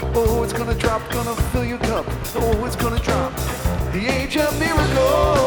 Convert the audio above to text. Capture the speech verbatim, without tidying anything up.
Oh, it's gonna drop, gonna fill your cup. Oh, it's gonna drop. The age of miracles.